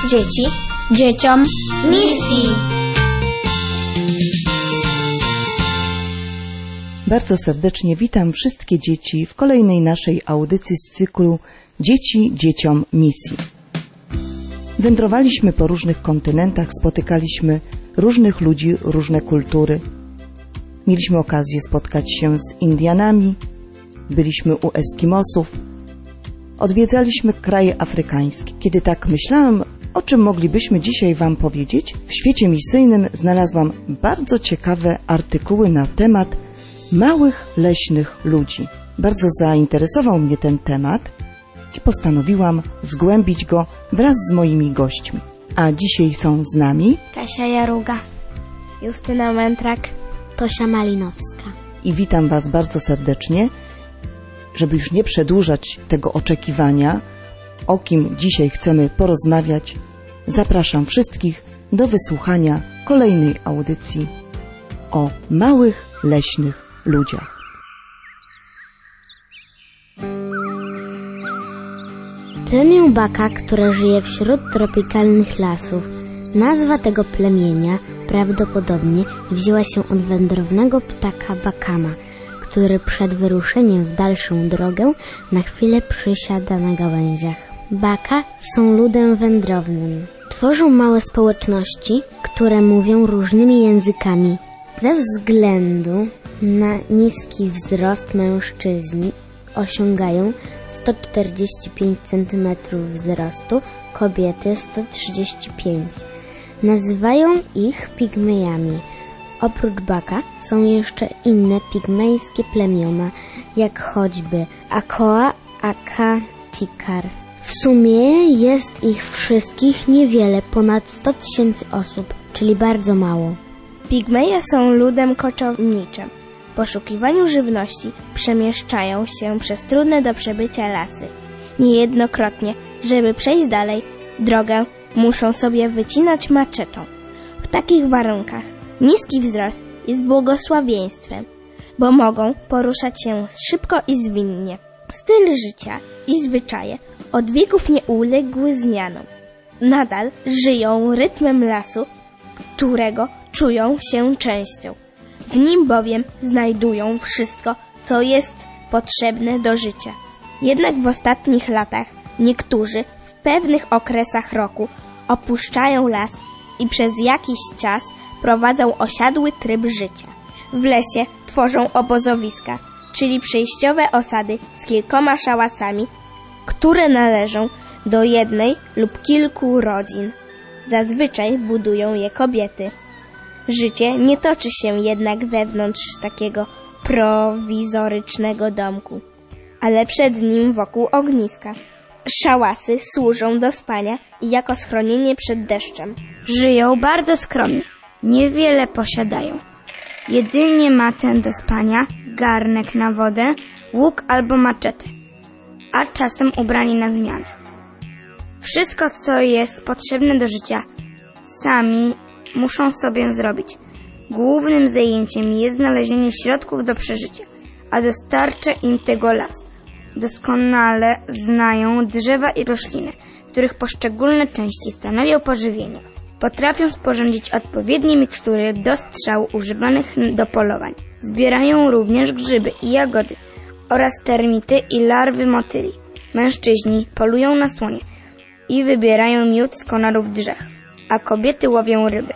dzieci, dzieciom, misji. Bardzo serdecznie witam wszystkie dzieci w kolejnej naszej audycji z cyklu Dzieci, dzieciom, misji. Wędrowaliśmy po różnych kontynentach, spotykaliśmy różnych ludzi, różne kultury. Mieliśmy okazję spotkać się z Indianami, byliśmy u Eskimosów, odwiedzaliśmy kraje afrykańskie. Kiedy tak myślałam, o czym moglibyśmy dzisiaj Wam powiedzieć, w świecie misyjnym znalazłam bardzo ciekawe artykuły na temat małych, leśnych ludzi. Bardzo zainteresował mnie ten temat i postanowiłam zgłębić go wraz z moimi gośćmi. A dzisiaj są z nami Kasia Jaruga, Justyna Mętrak, Tosia Malinowska. I witam Was bardzo serdecznie. Żeby już nie przedłużać tego oczekiwania, o kim dzisiaj chcemy porozmawiać, zapraszam wszystkich do wysłuchania kolejnej audycji o małych, leśnych ludziach. Plemię Baka, które żyje wśród tropikalnych lasów. Nazwa tego plemienia prawdopodobnie wzięła się od wędrownego ptaka bakama, który przed wyruszeniem w dalszą drogę na chwilę przysiada na gałęziach. Baka są ludem wędrownym. Tworzą małe społeczności, które mówią różnymi językami. Ze względu na niski wzrost mężczyźni osiągają 145 cm wzrostu, kobiety 135. Nazywają ich pigmejami. Oprócz Baka są jeszcze inne pigmejskie plemiona, jak choćby Akoa, Aka, Tikar. W sumie jest ich wszystkich niewiele, ponad 100 000 osób, czyli bardzo mało. Pigmeje są ludem koczowniczym. W poszukiwaniu żywności przemieszczają się przez trudne do przebycia lasy. Niejednokrotnie, żeby przejść dalej, drogę muszą sobie wycinać maczetą. W takich warunkach niski wzrost jest błogosławieństwem, bo mogą poruszać się szybko i zwinnie. Styl życia i zwyczaje od wieków nie uległy zmianom. Nadal żyją rytmem lasu, którego czują się częścią. W nim bowiem znajdują wszystko, co jest potrzebne do życia. Jednak w ostatnich latach niektórzy w pewnych okresach roku opuszczają las i przez jakiś czas prowadzą osiadły tryb życia. W lesie tworzą obozowiska, czyli przejściowe osady z kilkoma szałasami, które należą do jednej lub kilku rodzin. Zazwyczaj budują je kobiety. Życie nie toczy się jednak wewnątrz takiego prowizorycznego domku, ale przed nim wokół ogniska. Szałasy służą do spania i jako schronienie przed deszczem. Żyją bardzo skromnie, niewiele posiadają. Jedynie matę do spania, garnek na wodę, łuk albo maczetę, a czasem ubrani na zmianę. Wszystko, co jest potrzebne do życia, sami muszą sobie zrobić. Głównym zajęciem jest znalezienie środków do przeżycia, a dostarcza im tego las. Doskonale znają drzewa i rośliny, których poszczególne części stanowią pożywienie. Potrafią sporządzić odpowiednie mikstury do strzał używanych do polowań. Zbierają również grzyby i jagody oraz termity i larwy motyli. Mężczyźni polują na słonie i wybierają miód z konarów drzew, a kobiety łowią ryby.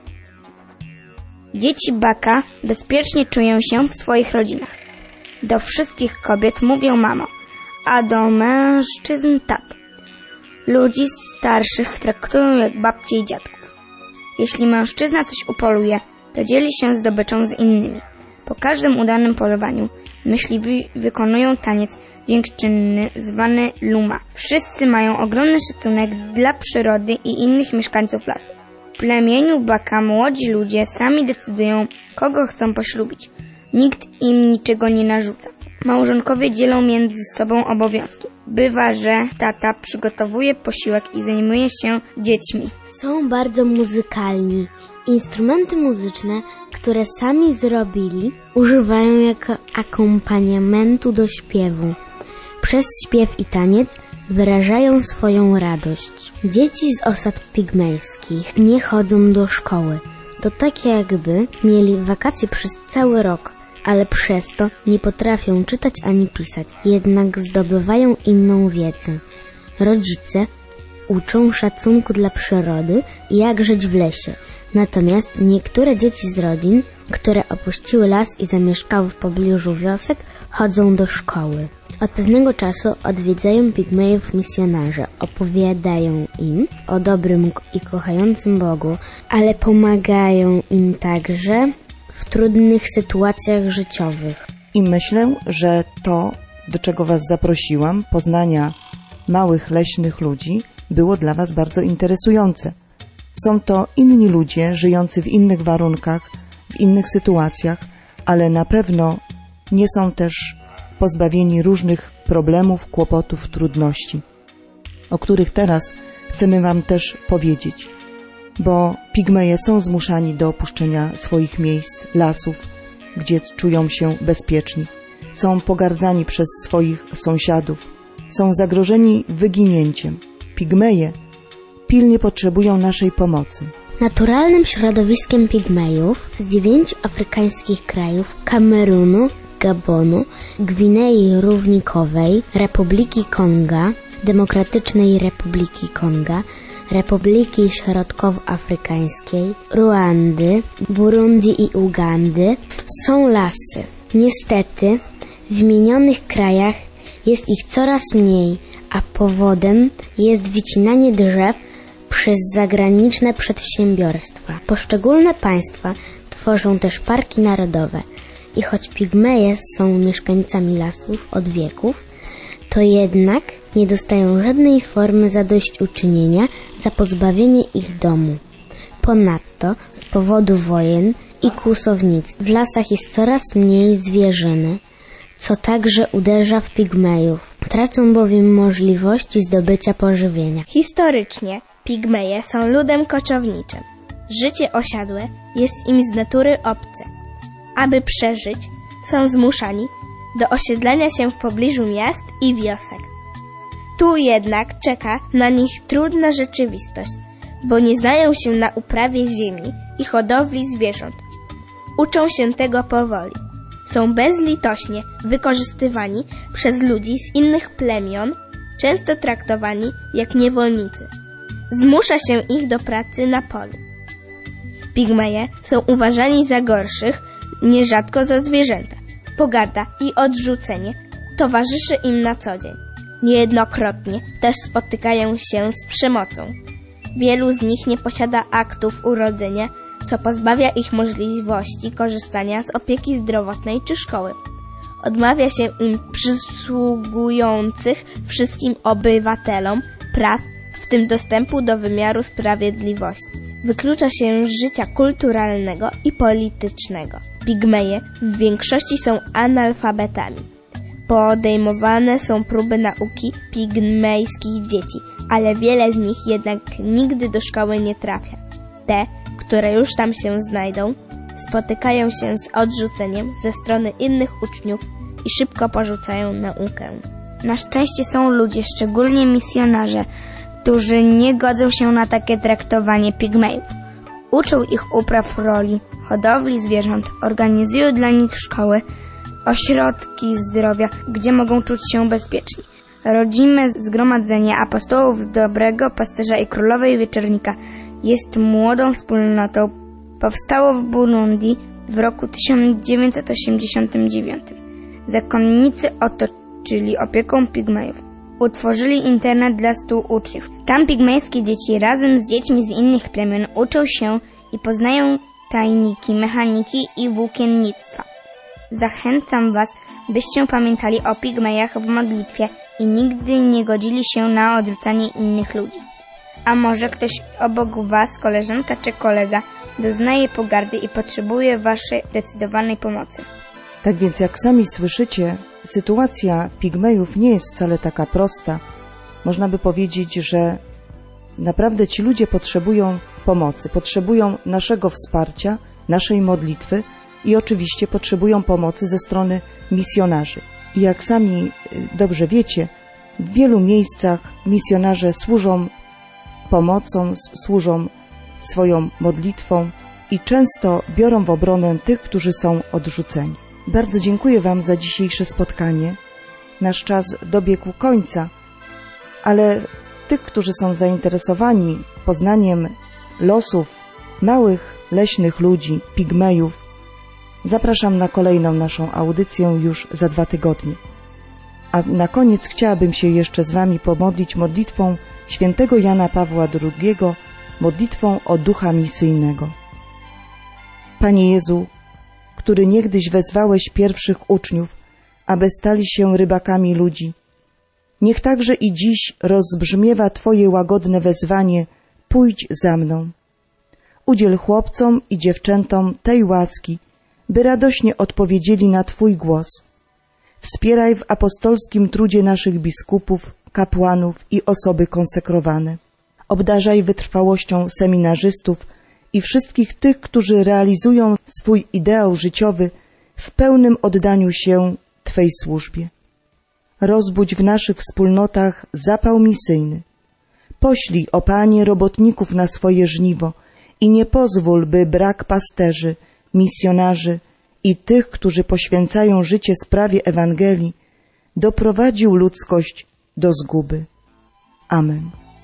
Dzieci Baka bezpiecznie czują się w swoich rodzinach. Do wszystkich kobiet mówią mamo, a do mężczyzn tato. Ludzi starszych traktują jak babcie i dziadków. Jeśli mężczyzna coś upoluje, to dzieli się zdobyczą z innymi. Po każdym udanym polowaniu myśliwi wykonują taniec dziękczynny zwany luma. Wszyscy mają ogromny szacunek dla przyrody i innych mieszkańców lasu. W plemieniu Baka młodzi ludzie sami decydują, kogo chcą poślubić. Nikt im niczego nie narzuca. Małżonkowie dzielą między sobą obowiązki. Bywa, że tata przygotowuje posiłek i zajmuje się dziećmi. Są bardzo muzykalni. Instrumenty muzyczne, które sami zrobili, używają jako akompaniamentu do śpiewu. Przez śpiew i taniec wyrażają swoją radość. Dzieci z osad pigmejskich nie chodzą do szkoły. To tak jakby mieli wakacje przez cały rok, ale przez to nie potrafią czytać ani pisać, jednak zdobywają inną wiedzę. Rodzice uczą szacunku dla przyrody i jak żyć w lesie. Natomiast niektóre dzieci z rodzin, które opuściły las i zamieszkały w pobliżu wiosek, chodzą do szkoły. Od pewnego czasu odwiedzają pigmejów misjonarze, opowiadają im o dobrym i kochającym Bogu, ale pomagają im także w trudnych sytuacjach życiowych. I myślę, że to, do czego Was zaprosiłam, poznania małych leśnych ludzi, było dla Was bardzo interesujące. Są to inni ludzie, żyjący w innych warunkach, w innych sytuacjach, ale na pewno nie są też pozbawieni różnych problemów, kłopotów, trudności, o których teraz chcemy Wam też powiedzieć, bo pigmeje są zmuszani do opuszczenia swoich miejsc, lasów, gdzie czują się bezpieczni. Są pogardzani przez swoich sąsiadów, są zagrożeni wyginięciem. Pigmeje pilnie potrzebują naszej pomocy. Naturalnym środowiskiem pigmejów z 9 afrykańskich krajów: Kamerunu, Gabonu, Gwinei Równikowej, Republiki Konga, Demokratycznej Republiki Konga, Republiki Środkowoafrykańskiej, Ruandy, Burundi i Ugandy są lasy. Niestety w minionych krajach jest ich coraz mniej, a powodem jest wycinanie drzew przez zagraniczne przedsiębiorstwa. Poszczególne państwa tworzą też parki narodowe i choć pigmeje są mieszkańcami lasów od wieków, to jednak nie dostają żadnej formy zadośćuczynienia za pozbawienie ich domu. Ponadto z powodu wojen i kłusownictw w lasach jest coraz mniej zwierzyny, co także uderza w pigmejów. Tracą bowiem możliwości zdobycia pożywienia. Historycznie pigmeje są ludem koczowniczym. Życie osiadłe jest im z natury obce. Aby przeżyć, są zmuszani do osiedlania się w pobliżu miast i wiosek. Tu jednak czeka na nich trudna rzeczywistość, bo nie znają się na uprawie ziemi i hodowli zwierząt. Uczą się tego powoli. Są bezlitośnie wykorzystywani przez ludzi z innych plemion, często traktowani jak niewolnicy. Zmusza się ich do pracy na polu. Pigmeje są uważani za gorszych, nierzadko za zwierzęta. Pogarda i odrzucenie towarzyszy im na co dzień. Niejednokrotnie też spotykają się z przemocą. Wielu z nich nie posiada aktów urodzenia, co pozbawia ich możliwości korzystania z opieki zdrowotnej czy szkoły. Odmawia się im przysługujących wszystkim obywatelom praw, w tym dostępu do wymiaru sprawiedliwości. Wyklucza się z życia kulturalnego i politycznego. Pigmeje w większości są analfabetami. Podejmowane są próby nauki pigmejskich dzieci, ale wiele z nich jednak nigdy do szkoły nie trafia. Te, które już tam się znajdą, spotykają się z odrzuceniem ze strony innych uczniów i szybko porzucają naukę. Na szczęście są ludzie, szczególnie misjonarze, którzy nie godzą się na takie traktowanie pigmejów. Uczą ich upraw roli, hodowli zwierząt, organizują dla nich szkoły, ośrodki zdrowia, gdzie mogą czuć się bezpieczni. Rodzime zgromadzenie apostołów dobrego pasterza i królowej wieczornika jest młodą wspólnotą. Powstało w Burundi w roku 1989. Zakonnicy otoczyli opieką pigmejów. Utworzyli internat dla 100 uczniów. Tam pigmejskie dzieci razem z dziećmi z innych plemion uczą się i poznają tajniki, mechaniki i włókiennictwa. Zachęcam Was, byście pamiętali o pigmejach w modlitwie i nigdy nie godzili się na odrzucanie innych ludzi. A może ktoś obok Was, koleżanka czy kolega, doznaje pogardy i potrzebuje Waszej zdecydowanej pomocy. Tak więc jak sami słyszycie, sytuacja pigmejów nie jest wcale taka prosta. Można by powiedzieć, że naprawdę ci ludzie potrzebują pomocy, potrzebują naszego wsparcia, naszej modlitwy i oczywiście potrzebują pomocy ze strony misjonarzy. I jak sami dobrze wiecie, W wielu miejscach misjonarze służą pomocą, służą swoją modlitwą i często biorą w obronę tych, którzy są odrzuceni. Bardzo dziękuję Wam za dzisiejsze spotkanie. Nasz czas dobiegł końca, ale tych, którzy są zainteresowani poznaniem losów małych, leśnych ludzi, pigmejów, zapraszam na kolejną naszą audycję już za 2 tygodnie. A na koniec chciałabym się jeszcze z Wami pomodlić modlitwą świętego Jana Pawła II, modlitwą o ducha misyjnego. Panie Jezu, który niegdyś wezwałeś pierwszych uczniów, aby stali się rybakami ludzi, niech także i dziś rozbrzmiewa Twoje łagodne wezwanie: pójdź za mną. Udziel chłopcom i dziewczętom tej łaski, by radośnie odpowiedzieli na Twój głos. Wspieraj w apostolskim trudzie naszych biskupów, kapłanów i osoby konsekrowane. Obdarzaj wytrwałością seminarzystów i wszystkich tych, którzy realizują swój ideał życiowy w pełnym oddaniu się Twej służbie. Rozbudź w naszych wspólnotach zapał misyjny. Poślij, o Panie, robotników na swoje żniwo i nie pozwól, by brak pasterzy, misjonarzy i tych, którzy poświęcają życie sprawie Ewangelii, doprowadził ludzkość do zguby. Amen.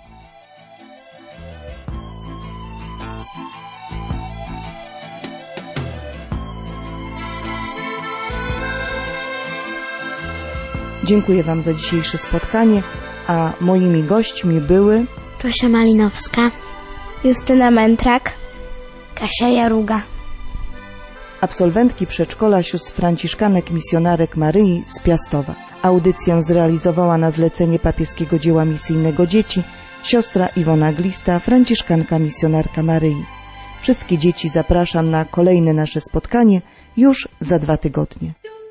Dziękuję Wam za dzisiejsze spotkanie, a moimi gośćmi były Tosia Malinowska, Justyna Mętrak, Kasia Jaruga. absolwentki przedszkola sióstr franciszkanek misjonarek Maryi z Piastowa. Audycję zrealizowała na zlecenie papieskiego dzieła misyjnego dzieci siostra Iwona Glista, franciszkanka misjonarka Maryi. Wszystkie dzieci zapraszam na kolejne nasze spotkanie już za 2 tygodnie.